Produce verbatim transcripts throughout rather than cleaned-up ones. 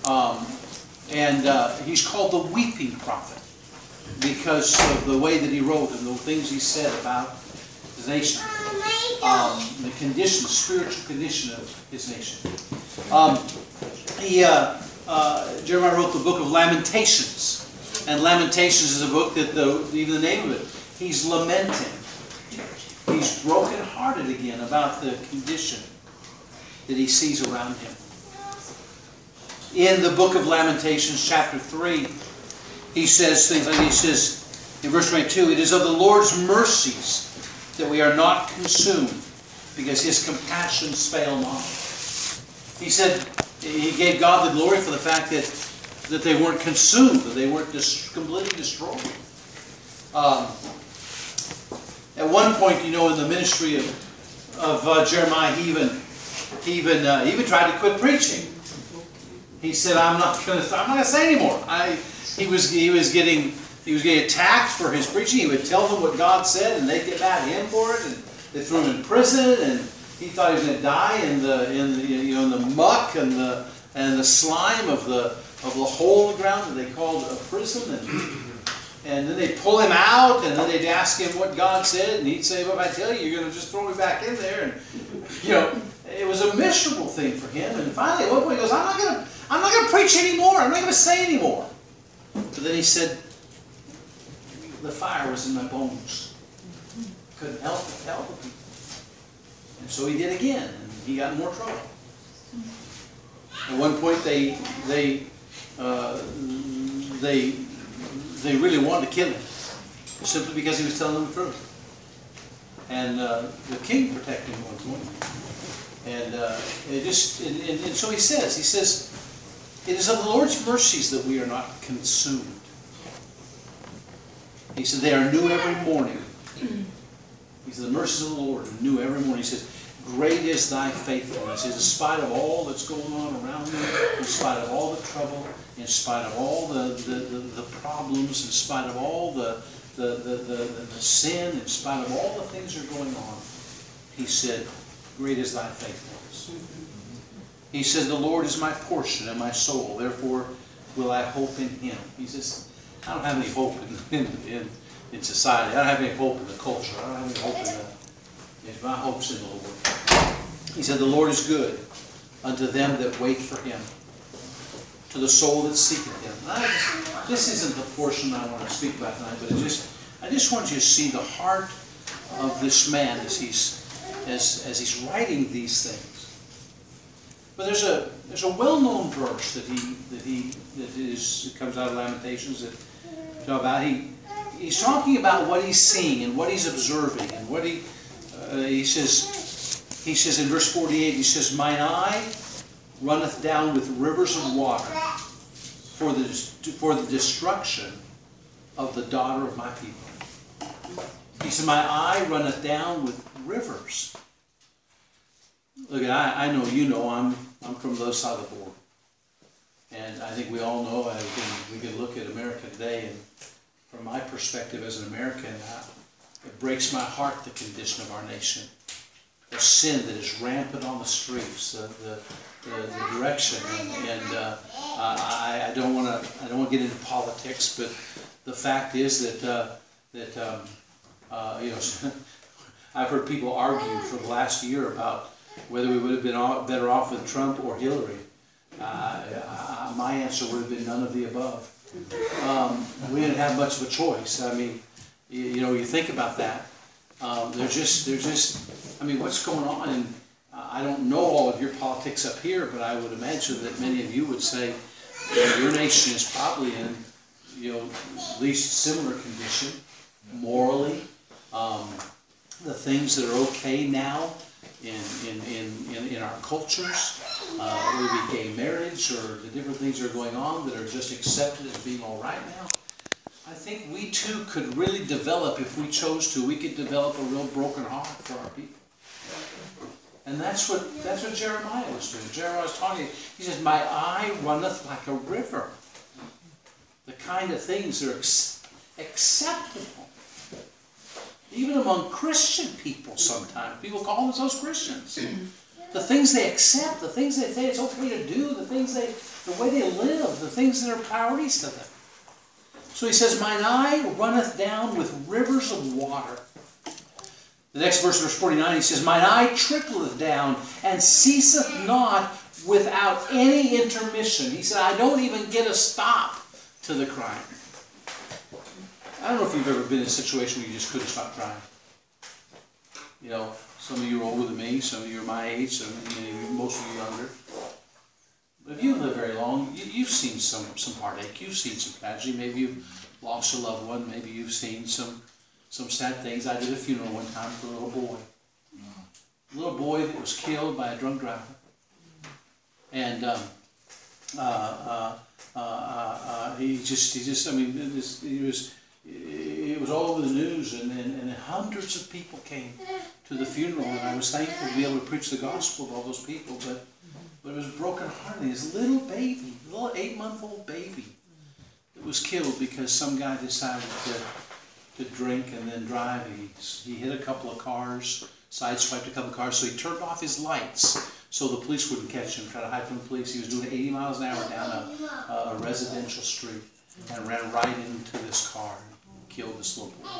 Um, and uh, he's called the weeping prophet because of the way that he wrote and the things he said about his nation. Um, the condition, the spiritual condition of his nation. Um, he, uh, uh, Jeremiah wrote the book of Lamentations. And Lamentations is a book that, the, even the name of it, he's lamenting. He's brokenhearted again about the condition that he sees around him. In the book of Lamentations, chapter three, he says things like, he says, in verse twenty-two, it is of the Lord's mercies that we are not consumed, because his compassions fail not. He said, he gave God the glory for the fact that, that they weren't consumed, that they weren't dis- completely destroyed. Um, at one point, you know, in the ministry of, of uh, Jeremiah, he even, he even, uh, he even tried to quit preaching. He said, I'm not going to I'm not going to say anymore. I, he, was, he, was getting, he was getting attacked for his preaching. He would tell them what God said, and they'd get mad at him for it, and they threw him in prison, and he thought he was going to die in the, in the, you know, in the muck and the, and the slime of the, of the hole in the ground that they called a prison. And, and then they'd pull him out, and then they'd ask him what God said, and he'd say, well, if I tell you, you're going to just throw me back in there. And, you know, it was a miserable thing for him. And finally, at one point, he goes, I'm not going to I'm not going to preach anymore. I'm not going to say anymore. But then he said, the fire was in my bones. Couldn't help it, help it. And so he did again, and he got in more trouble. At one point, they they uh, they they really wanted to kill him, simply because he was telling them the truth. And uh, the king protected him at one point. And uh, it just and, and, and so he says, he says, it is of the Lord's mercies that we are not consumed. He said, they are new every morning. He said, the mercies of the Lord are new every morning. He says, great is thy faithfulness. He says, in spite of all that's going on around me, in spite of all the trouble, in spite of all the, the, the, the problems, in spite of all the, the, the, the, the sin, in spite of all the things that are going on, he said, great is thy faithfulness. He says, the Lord is my portion and my soul, therefore will I hope in him. He says, I don't have any hope in, in, in, in society. I don't have any hope in the culture. I don't have any hope in the... My hope's in the Lord. He said, the Lord is good unto them that wait for him, to the soul that seeketh him. I, this isn't the portion I want to speak about tonight, but it just, I just want you to see the heart of this man as he's, as, as he's writing these things. But there's a there's a well-known verse that he that he that is that comes out of Lamentations that talk about he he's talking about what he's seeing and what he's observing and what he uh, he says he says in verse forty-eight, he says, mine eye runneth down with rivers of water for the for the destruction of the daughter of my people. He said, my eye runneth down with rivers. Look, I, I know you know I'm I'm from the other side of the border, and I think we all know. I can, we can look at America today, and from my perspective as an American, I, it breaks my heart the condition of our nation, the sin that is rampant on the streets, the the, the, the direction, and, and uh, I, I don't want to I don't want to get into politics, but the fact is that uh, that um, uh, you know I've heard people argue for the last year about whether we would have been better off with Trump or Hillary. Uh, uh, my answer would have been none of the above. Um, we didn't have much of a choice. I mean, you, you know, you think about that. Um, they're just, they're just. I mean, what's going on? And uh, I don't know all of your politics up here, but I would imagine that many of you would say you know, your nation is probably in, you know, at least similar condition morally. Um, the things that are okay now. In, in, in, in, in our cultures, uh, whether it be gay marriage or the different things that are going on that are just accepted as being all right now, I think we too could really develop, if we chose to, we could develop a real broken heart for our people. And that's what that's what Jeremiah was doing. Jeremiah was talking, he says, my eye runneth like a river. The kind of things that are ex- acceptable. Even among Christian people sometimes. People call themselves Christians. the things they accept, the things they say it's okay to do, the things they, the way they live, the things that are priorities to them. So he says, mine eye runneth down with rivers of water. The next verse, verse forty-nine, he says, mine eye trickleth down and ceaseth not without any intermission. He said, I don't even get a stop to the crying. I don't know if you've ever been in a situation where you just couldn't stop crying. You know, some of you are older than me, some of you are my age, some of you, most of you younger. But if you live very long, you, you've seen some, some heartache, you've seen some tragedy, maybe you've lost a loved one, maybe you've seen some, some sad things. I did a funeral one time for a little boy. A little boy that was killed by a drunk driver. And um, uh, uh, uh, uh, he just, he just, I mean, this, he was, it was all over the news, and, and, and hundreds of people came to the funeral, and I was thankful to be able to preach the gospel to all those people, but, but it was broken hearted. His little baby, little eight-month-old baby, that was killed because some guy decided to, to drink and then drive. He, he hit a couple of cars, sideswiped a couple of cars, so he turned off his lights so the police wouldn't catch him, try to hide from the police. He was doing eighty miles an hour down a, a residential street and ran right into this car and killed this little boy.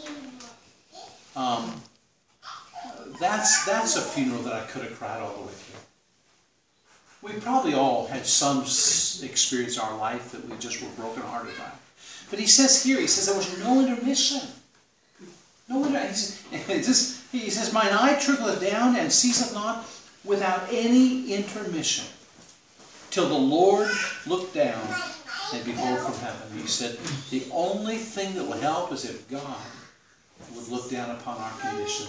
Um, that's, that's a funeral that I could have cried all the way through. We probably all had some experience in our life that we just were brokenhearted by. But he says here, he says there was no intermission. No intermission. He says, mine eye trickleth down and ceaseth not without any intermission, till the Lord looked down and behold from heaven. He said, the only thing that will help is if God would look down upon our condition.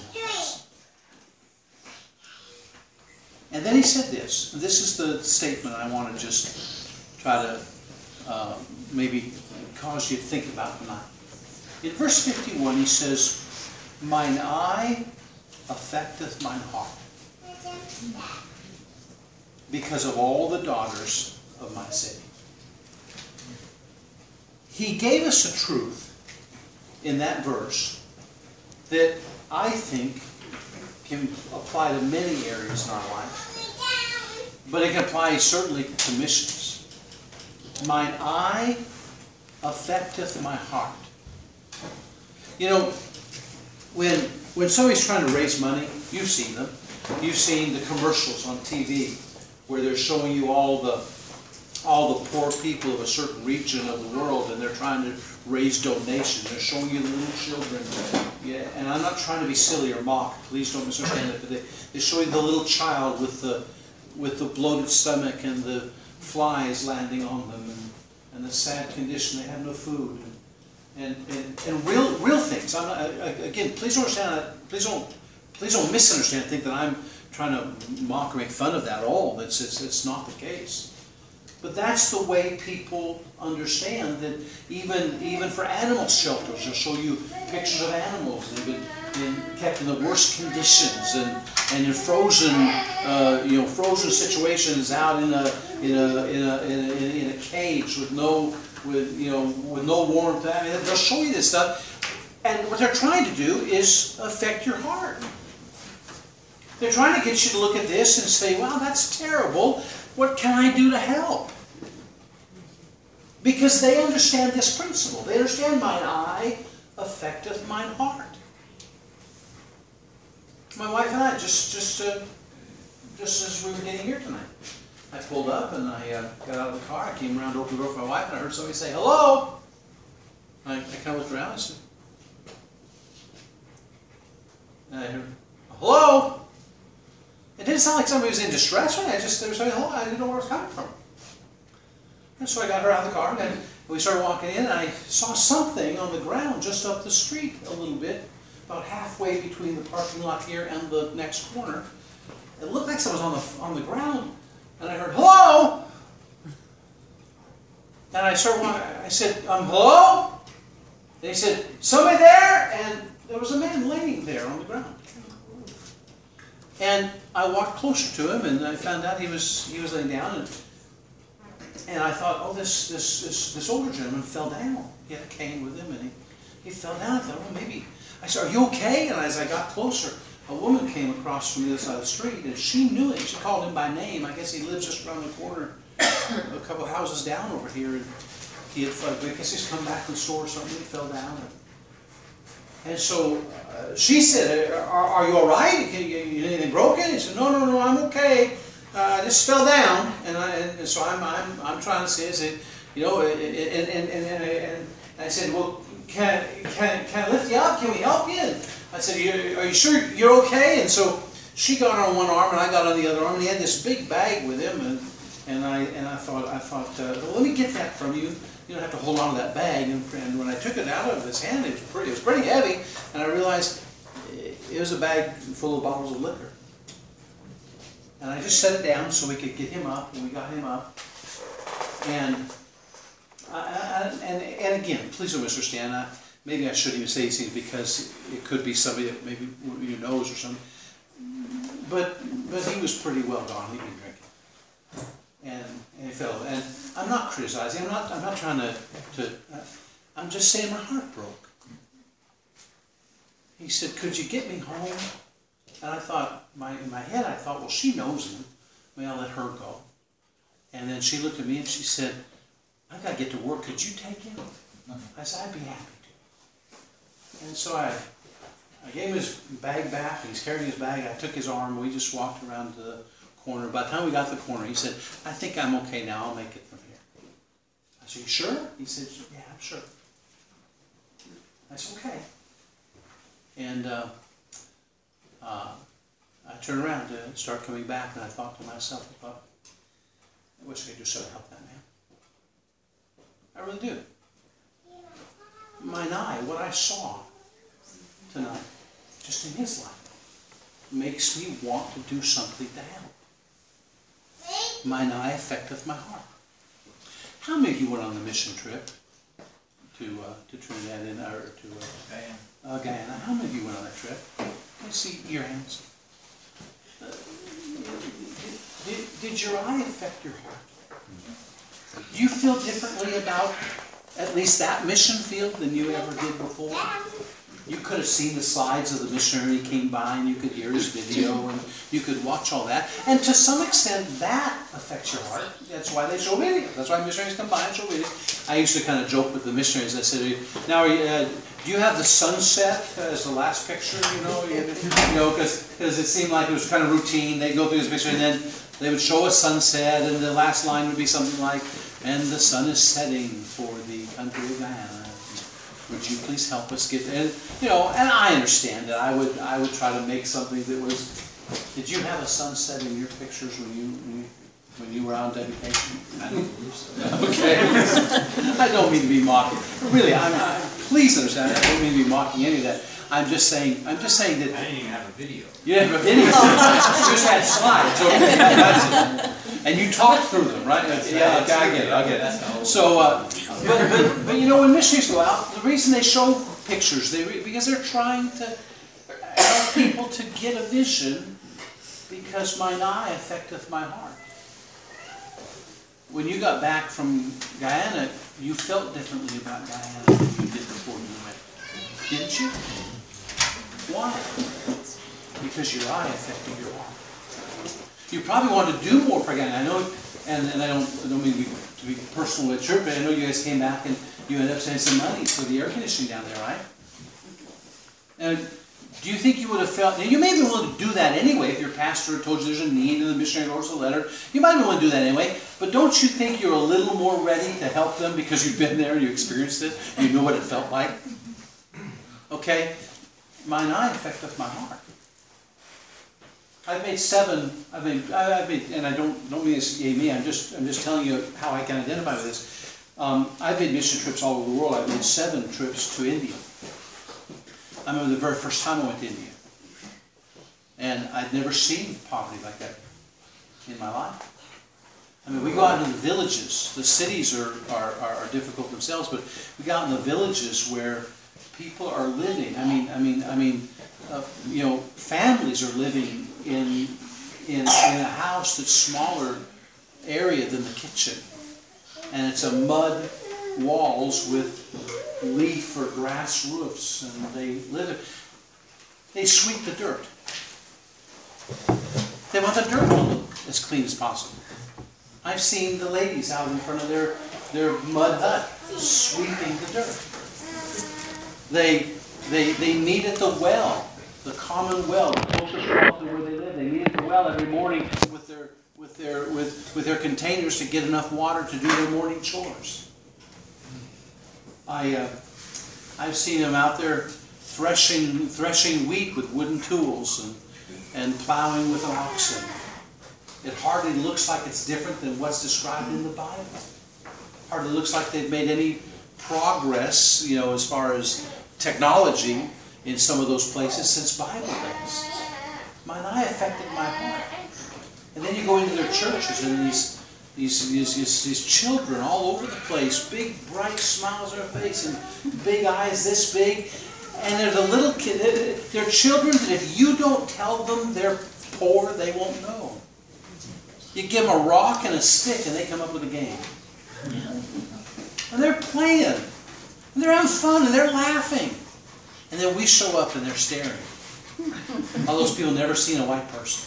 And then he said this. This is the statement I want to just try to uh, maybe cause you to think about tonight. In verse fifty-one, he says, mine eye affecteth mine heart, because of all the daughters of my city. He gave us a truth in that verse that I think can apply to many areas in our life, but it can apply certainly to missions. Mine eye affecteth my heart. You know, when when somebody's trying to raise money, you've seen them. You've seen the commercials on T V where they're showing you all the all the poor people of a certain region of the world, and they're trying to raise donations. They're showing you the little children. Yeah, and I'm not trying to be silly or mock. Please don't misunderstand it. But they, they show you the little child with the with the bloated stomach and the flies landing on them, and, and the sad condition. They have no food. And, and, and real real things. I'm not, again, please don't understand that. Please don't please don't misunderstand. Think that I'm trying to mock or make fun of that at all. It's it's it's not the case. But that's the way people understand that. Even even for animal shelters, they'll show you pictures of animals that have been, been kept in the worst conditions and and in frozen uh, you know frozen situations out in a in a in a in a, in a cage with no. With you know, with no warmth. I mean, they'll show you this stuff, and what they're trying to do is affect your heart. They're trying to get you to look at this and say, "Wow, that's terrible. What can I do to help?" Because they understand this principle. They understand mine eye affecteth mine heart. My wife and I just just uh, just as we were getting here tonight. I pulled up and I uh, got out of the car. I came around to open the door for my wife, and I heard somebody say, "Hello." I, I kind of looked around and said, and I heard, "Hello." It didn't sound like somebody was in distress. I just they were saying hello. I didn't know where it was coming from. And so I got her out of the car, and we started walking in, and I saw something on the ground just up the street a little bit, about halfway between the parking lot here and the next corner. It looked like someone was on the on the ground. And I heard, "Hello!" And I started walking, I said, um, "Hello?" And he said, "Somebody there?" And there was a man laying there on the ground. And I walked closer to him, and I found out he was he was laying down, and and I thought, oh, this this this, this older gentleman fell down. He had a cane with him, and he, he fell down. I thought, well, maybe. I said, "Are you okay?" And as I got closer, a woman came across from the other side of the street, and she knew him. She called him by name. I guess he lives just around the corner, a couple houses down over here. And he had, I guess he's come back from the store or something. He fell down. And so uh, she said, are, are you all right? You, you, anything broken? He said, no, no, no, I'm okay. Uh, I just fell down. And, I, and so I'm, I'm, I'm trying to say, I said, you know, and, and, and, and, and I said, well, can, can, can I lift you up? Can we help you? And I said, you, are you sure you're okay? And so she got on one arm and I got on the other arm, and he had this big bag with him, and and I and I thought I thought uh, well, let me get that from you. You don't have to hold on to that bag. And, and when I took it out of his hand, it was pretty it was pretty heavy, and I realized it was a bag full of bottles of liquor. And I just set it down so we could get him up, and we got him up. And I, I, and and again, please don't misunderstand. I, maybe I shouldn't even say these things because it could be somebody that maybe you knows or something. But but he was pretty well gone. He'd been drinking, and and he fell. And I'm not criticizing. I'm not. I'm not trying to. to uh, I'm just saying my heart broke. He said, "Could you get me home?" And I thought, my in my head, I thought, well, she knows him. Maybe I'll let her go. And then she looked at me and she said, "I got to get to work. Could you take him?" I said, "I'd be happy to." And so I. I gave him his bag back, and he's carrying his bag. I took his arm, we just walked around to the corner. By the time we got to the corner, he said, "I think I'm okay now, I'll make it from here." I said, "You sure?" He said, "Yeah, I'm sure." I said, "Okay." And uh, uh, I turned around to start coming back, and I thought to myself, I thought, I wish I could do something to help that man. I really do. Mine eye, what I saw tonight, just in his life, makes me want to do something to help. Mine eye affecteth my heart. How many of you went on the mission trip to uh, to Trinidad and or to uh, Guyana? Uh, Guyana? How many of you went on that trip? Let me see your hands. Uh, did, did your eye affect your heart? Do you feel differently about at least that mission field than you ever did before? You could have seen the slides of the missionary came by, and you could hear his video, and you could watch all that. And to some extent, that affects your heart. That's why they show videos. That's why missionaries come by and show videos. I used to kind of joke with the missionaries. I said, "Now, are you, uh, do you have the sunset as the last picture? You know, you, you know, because it seemed like it was kind of routine. They'd go through this picture, and then they would show a sunset, and the last line would be something like, 'And the sun is setting for the country of Guyana. Would you please help us get there?'" And, you know, and I understand that. I would I would try to make something that was. Did you have a sunset in your pictures when you when you, when you were on dedication? I don't believe so. Okay. I don't mean to be mocking. Really, I'm, I, please understand. I don't mean to be mocking any of that. I'm just saying. I'm just saying that. I didn't even have a video. You didn't have a video. You just had slides. Okay. And you talked through them, right? Yeah, okay, I get it. I get it. So, uh, but, but but you know, when missionaries go out, the reason they show pictures, they because they're trying to help people to get a vision. Because mine eye affecteth my heart. When you got back from Guyana, you felt differently about Guyana than you did before you went, didn't you? Why? Because your eye affected your heart. You probably want to do more for Guyana. I know, and, and I don't I don't mean to be, to be personal with church, but I know you guys came back and you ended up sending some money for the air conditioning down there, right? And do you think you would have felt, now you may be willing to do that anyway if your pastor had told you there's a need and the missionary wrote us a letter. You might be willing to do that anyway, but don't you think you're a little more ready to help them because you've been there and you experienced it, you know what it felt like? Okay? Mine eye affecteth my heart. I've made seven, I've made, I've made, and I don't don't mean this yay me, I'm just I'm just telling you how I can identify with this. Um, I've made mission trips all over the world. I've made seven trips to India. I remember the very first time I went to India. And I'd never seen poverty like that in my life. I mean, we go out into the villages. The cities are, are, are difficult themselves, but we go out in the villages where people are living. I mean, I mean, I mean, uh, you know, families are living in, in, in a house that's smaller area than the kitchen. And it's a mud walls with leaf or grass roofs, and they live it. They sweep the dirt. They want the dirt to look as clean as possible. I've seen the ladies out in front of their, their mud hut sweeping the dirt. They, they, they meet at the well, the common well, the closest well to where they live. They meet at the well every morning with their, with their, with, with their containers to get enough water to do their morning chores. I, uh, I've seen them out there threshing, threshing wheat with wooden tools and, and plowing with oxen. It hardly looks like it's different than what's described in the Bible. Hardly looks like they've made any progress, you know, as far as technology in some of those places since Bible days. Mine eye affected my heart. And then you go into their churches and these, these, these, these, these children all over the place, big bright smiles on their face and big eyes this big. And they're the little kid, they're children that if you don't tell them they're poor, they won't know. You give them a rock and a stick and they come up with a game. And they're playing. And they're having fun and they're laughing. And then we show up and they're staring. All those people never seen a white person.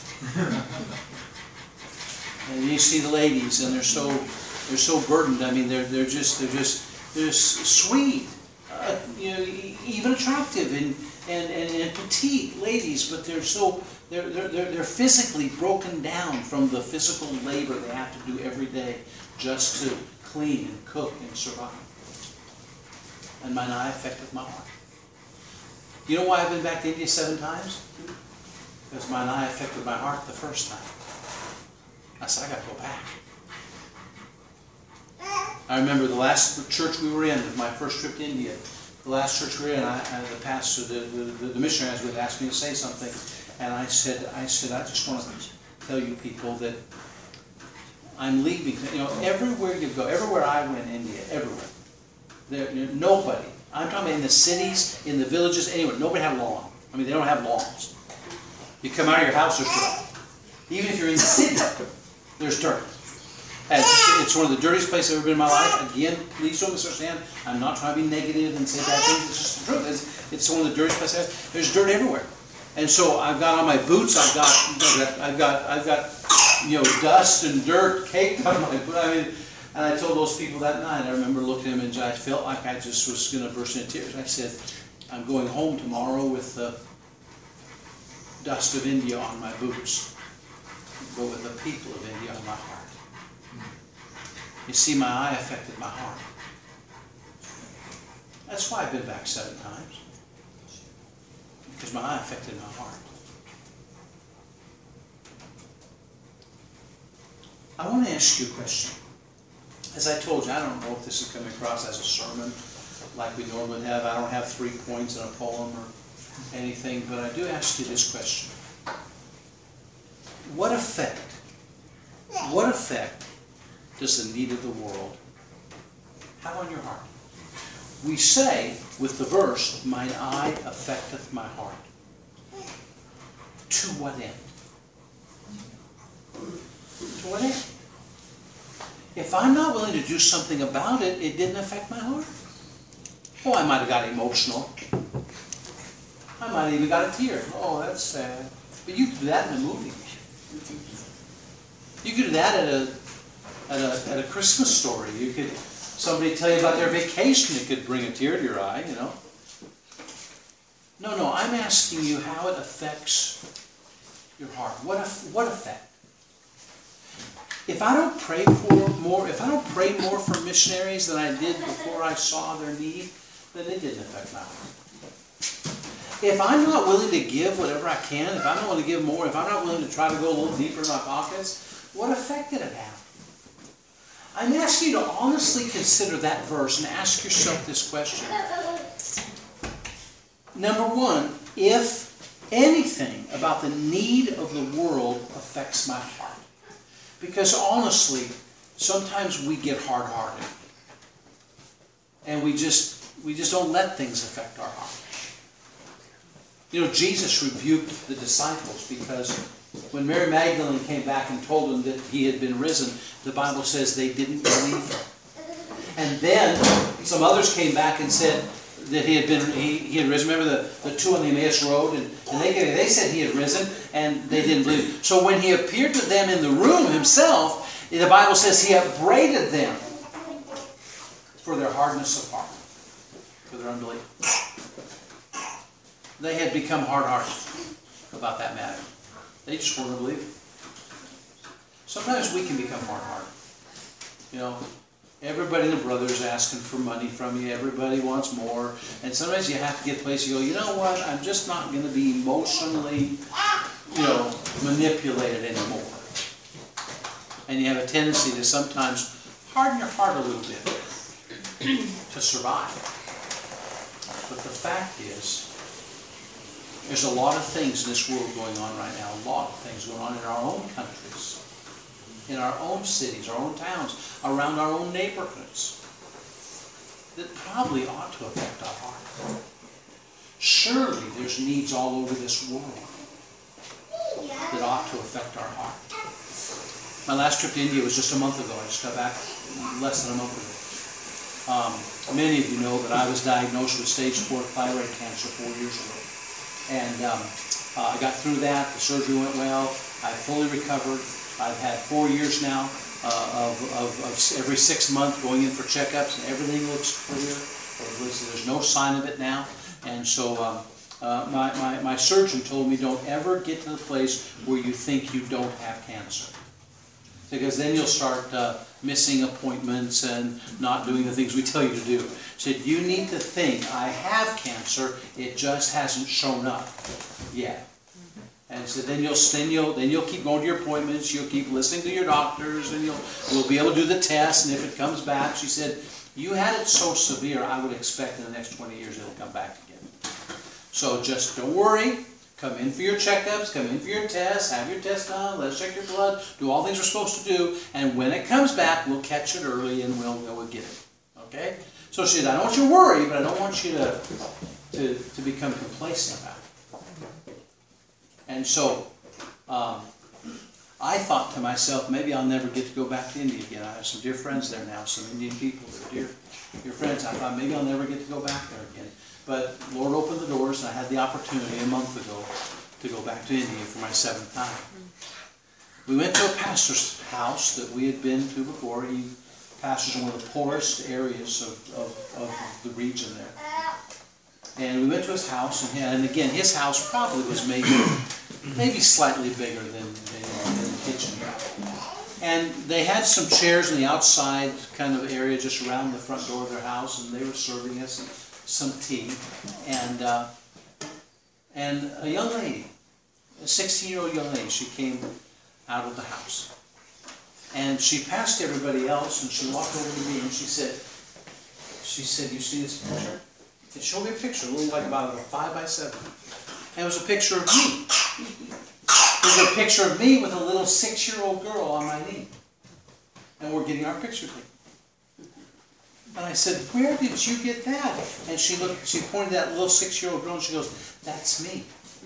And you see the ladies and they're so they're so burdened. I mean, they're they're just they're just they're sweet, uh, you know, even attractive and, and, and, and petite ladies, but they're so they're, they're they're they're physically broken down from the physical labor they have to do every day just to clean and cook and survive. And mine eye affected my heart. You know why I've been back to India seven times? Because mine eye affected my heart the first time. I said, I got to go back. I remember the last church we were in, my first trip to India. The last church we were in, I, I, the pastor, the, the, the missionary I was with asked me to say something. And I said, I said, I just want to tell you people that I'm leaving. You know, everywhere you go, everywhere I went in India, everywhere. There, nobody, I'm talking about in the cities, in the villages, anywhere, nobody had lawn. I mean, they don't have lawns. You come out of your house, there's dirt. Even if you're in the city, there's dirt. And it's, it's one of the dirtiest places I've ever been in my life. Again, please don't misunderstand. I'm not trying to be negative and say bad things. It's just the truth. It's, it's one of the dirtiest places I've ever. There's dirt everywhere. And so I've got on my boots. I've got, I've got, I've got, you know, dust and dirt caked on my boot. I mean, and I told those people that night. I remember looking at them and I felt like I just was going to burst into tears. I said, I'm going home tomorrow with the dust of India on my boots, but with the people of India on my heart. You see, my eye affected my heart. That's why I've been back seven times. Because my eye affected my heart. I want to ask you a question. As I told you, I don't know if this is coming across as a sermon like we normally have. I don't have three points in a poem or anything, but I do ask you this question. What effect, what effect does the need of the world have on your heart? We say with the verse, mine eye affecteth my heart. To what end? To what end? If I'm not willing to do something about it, it didn't affect my heart. Oh, I might have got emotional. I might have even got a tear. Oh, that's sad. But you could do that in a movie. You could do that at a at a at a Christmas story. You could somebody tell you about their vacation. It could bring a tear to your eye. You know. No, no. I'm asking you how it affects your heart. What what effect? If I don't pray for more, if I don't pray more for missionaries than I did before I saw their need, then it didn't affect my heart. If I'm not willing to give whatever I can, if I'm not willing to give more, if I'm not willing to try to go a little deeper in my pockets, what effect did it have? I'm asking you to honestly consider that verse and ask yourself this question. Number one, if anything about the need of the world affects my heart. Because honestly, sometimes we get hard-hearted. And we just we just don't let things affect our heart. You know, Jesus rebuked the disciples because when Mary Magdalene came back and told them that he had been risen, the Bible says they didn't believe her. And then some others came back and said, that he had been, he, he had risen. Remember the, the two on the Emmaus Road? And, and they, they said he had risen, and they didn't believe. So when he appeared to them in the room himself, the Bible says he upbraided them for their hardness of heart, for their unbelief. They had become hard-hearted about that matter. They just weren't a believer. Sometimes we can become hard-hearted. You know, everybody and the brother is asking for money from you. Everybody wants more. And sometimes you have to get to a place you go, you know what, I'm just not going to be emotionally, you know, manipulated anymore. And you have a tendency to sometimes harden your heart a little bit to survive. But the fact is, there's a lot of things in this world going on right now, a lot of things going on in our own countries, in our own cities, our own towns, around our own neighborhoods, that probably ought to affect our heart. Surely there's needs all over this world that ought to affect our heart. My last trip to India was just a month ago. I just got back less than a month ago. Um, many of you know that I was diagnosed with stage four thyroid cancer four years ago. And um, uh, I got through that. The surgery went well. I fully recovered. I've had four years now uh, of, of, of every six months going in for checkups, and everything looks clear. There's no sign of it now. And so um, uh, my, my, my surgeon told me, don't ever get to the place where you think you don't have cancer. Because then you'll start uh, missing appointments and not doing the things we tell you to do. He said, you need to think, I have cancer, it just hasn't shown up yet. And he said, then you'll, then you'll, then you'll keep going to your appointments, you'll keep listening to your doctors, and you'll, you'll be able to do the test, and if it comes back, she said, you had it so severe, I would expect in the next twenty years it'll come back again. So just don't worry. Come in for your checkups, come in for your tests, have your test done, let's check your blood, do all things we're supposed to do, and when it comes back, we'll catch it early and we'll go and get it. Okay? So she said, I don't want you to worry, but I don't want you to, to, to become complacent about it. And so, um, I thought to myself, maybe I'll never get to go back to India again. I have some dear friends there now, some Indian people that are dear, dear friends. I thought maybe I'll never get to go back there again. But the Lord opened the doors, and I had the opportunity a month ago to go back to India for my seventh time. We went to a pastor's house that we had been to before. He pastors in one of the poorest areas of, of, of the region there. And we went to his house, and, he had, and again, his house probably was maybe, maybe slightly bigger than, than, than the kitchen. And they had some chairs in the outside kind of area just around the front door of their house, and they were serving us some tea, and uh, and a young lady, a sixteen-year-old young lady, she came out of the house, and she passed everybody else, and she walked over to me, and she said, she said, you see this picture? And showed me a picture, it looked like about a five by seven, and it was a picture of me. It was a picture of me with a little six-year-old girl on my knee, and we're getting our picture taken. And I said, where did you get that? And she looked, she pointed at that little six-year-old girl and she goes, that's me.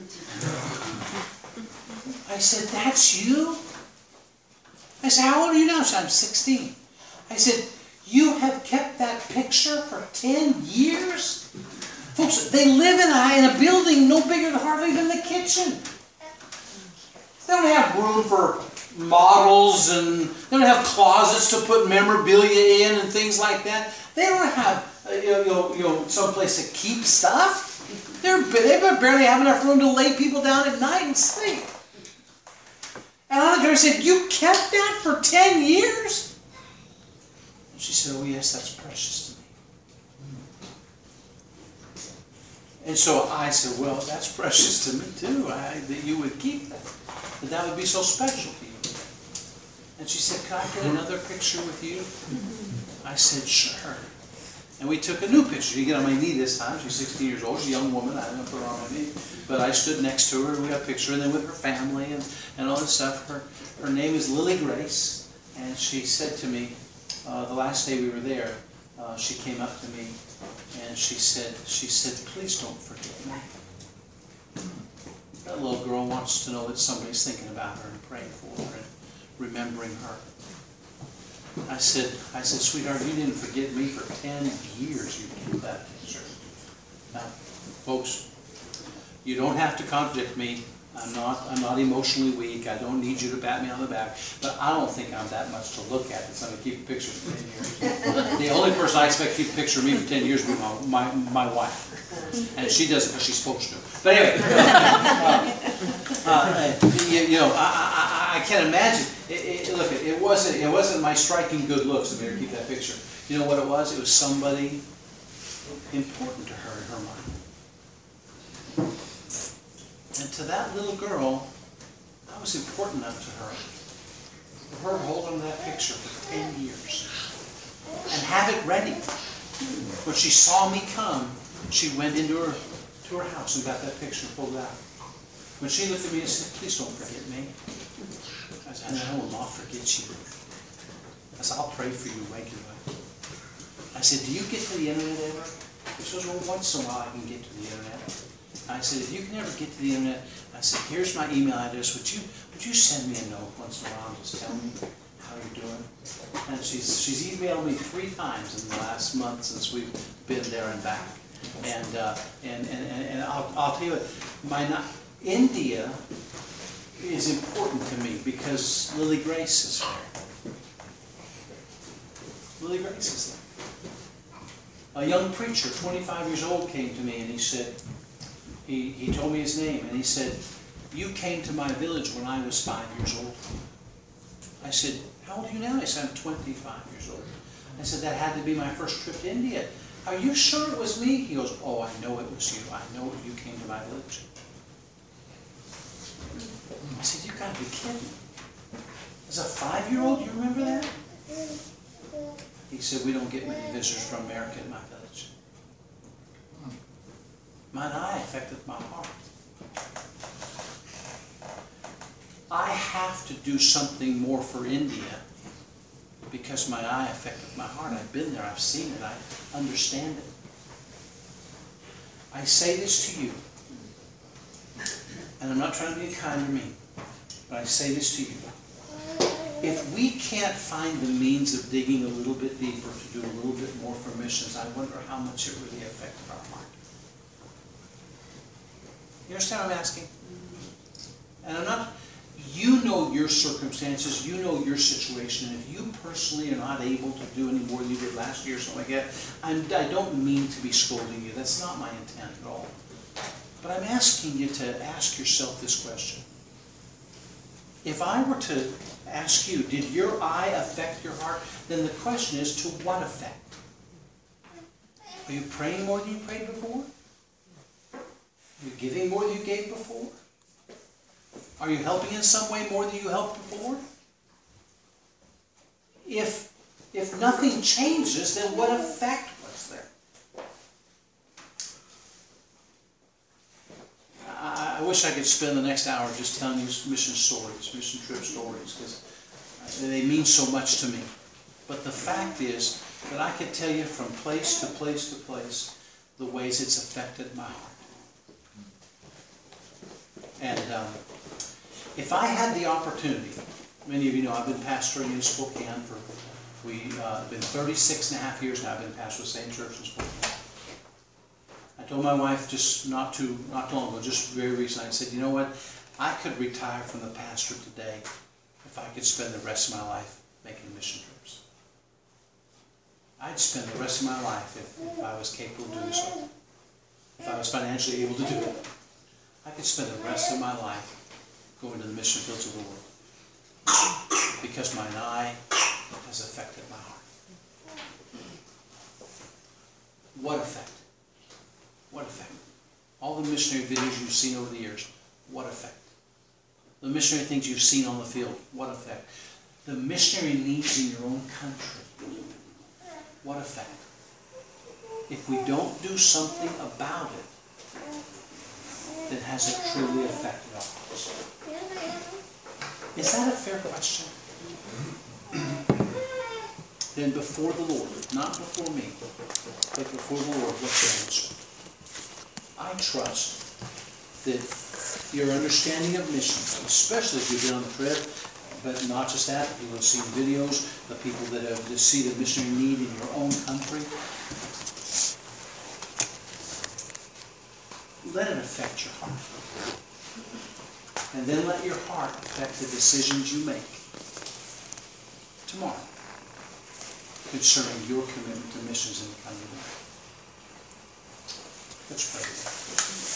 I said, that's you? I said, how old are you now? She said, I'm sixteen. I said, you have kept that picture for ten years? Folks, they live in a, in a building no bigger than hardly than the kitchen. They don't have room for models, and they don't have closets to put memorabilia in and things like that. They don't have uh, you know, you know, some place to keep stuff. They're, they barely have enough room to lay people down at night and sleep. And Anna said, you kept that for ten years? And she said, oh yes, that's precious to me. And so I said, well, that's precious to me too, I, that you would keep that. That that would be so special to you. And she said, can I get another picture with you? I said, sure. And we took a new picture. You get on my knee this time. She's sixteen years old. She's a young woman. I didn't put her on my knee. But I stood next to her, and we got a picture, and then with her family and, and all this stuff. Her, her name is Lily Grace. And she said to me, uh, the last day we were there, uh, she came up to me, and she said, she said, please don't forget me. That little girl wants to know that somebody's thinking about her and praying for her and remembering her. I said, I said, sweetheart, you didn't forget me for ten years. You kept that picture. Now, folks, you don't have to contradict me. I'm not, I'm not emotionally weak. I don't need you to pat me on the back. But I don't think I'm that much to look at that's going to keep a picture for ten years. The only person I expect to keep a picture of me for ten years will be my, my, my wife. And she does it because she's supposed to. But anyway, uh, uh, you, you know, I, I, I can't imagine. It, it, look, it wasn't, it wasn't my striking good looks that made her keep that picture. You know what it was? It was somebody important to her in her mind. And to that little girl, I was important enough to her. For her to hold on to that picture for ten years. And have it ready. When she saw me come, she went into her, to her house and got that picture pulled out. When she looked at me and said, please don't forget me. I said, I will not forget you. I said, I'll pray for you regularly. I said, do you get to the internet ever? She goes, well, once in a while I can get to the internet. I said, if you can ever get to the internet, I said, here's my email address. Would you would you send me a note once in a while and just tell me how you're doing? And she's she's emailed me three times in the last month since we've been there and back. And uh, and, and, and, and I'll, I'll tell you what, my India is important to me because Lily Grace is there. Lily Grace is there. A young preacher, twenty-five years old, came to me and he said, he, he told me his name, and he said, you came to my village when I was five years old. I said, how old are you now? He said, I'm twenty-five years old. I said, that had to be my first trip to India. Are you sure it was me? He goes, oh, I know it was you. I know you came to my village. I said, you gotta be kidding. As a five-year-old, you remember that? He said, we don't get many visitors from America in my village. Mine eye affected my heart. I have to do something more for India because my eye affected my heart. I've been there, I've seen it, I understand it. I say this to you, and I'm not trying to be kind or mean, but I say this to you. If we can't find the means of digging a little bit deeper to do a little bit more for missions, I wonder how much it really affected our heart. You understand what I'm asking? And I'm not, you know your circumstances, you know your situation, and if you personally are not able to do any more than you did last year or something like that, I'm, I don't mean to be scolding you. That's not my intent at all. But I'm asking you to ask yourself this question. If I were to ask you, did your eye affect your heart? Then the question is, to what effect? Are you praying more than you prayed before? Are you giving more than you gave before? Are you helping in some way more than you helped before? If, if nothing changes, then what effect was there? I, I wish I could spend the next hour just telling you mission stories, mission trip stories, because they mean so much to me. But the fact is that I could tell you from place to place to place the ways it's affected my heart. And um, if I had the opportunity, many of you know I've been pastoring in Spokane for, we've uh, been thirty-six and a half years now. I've been pastor of the same church in Spokane. I told my wife just not too, not too long ago, just very recently, I said, you know what, I could retire from the pastor today if I could spend the rest of my life making mission trips. I'd spend the rest of my life if, if I was capable of doing so. If I was financially able to do it. I could spend the rest of my life going to the mission fields of the world because mine eye has affected my heart. What effect? What effect? All the missionary videos you've seen over the years, what effect? The missionary things you've seen on the field, what effect? The missionary needs in your own country, what effect? If we don't do something about it, then has it truly affected our hearts? Is that a fair question? Then before the Lord, not before me, but before the Lord, what's the answer? I trust that your understanding of missions, especially if you've been on the trip, but not just that, the people who have seen videos, the people that have that see the missionary need in your own country, let it affect your heart. And then let your heart affect the decisions you make tomorrow concerning your commitment to missions in the coming year. Let's pray.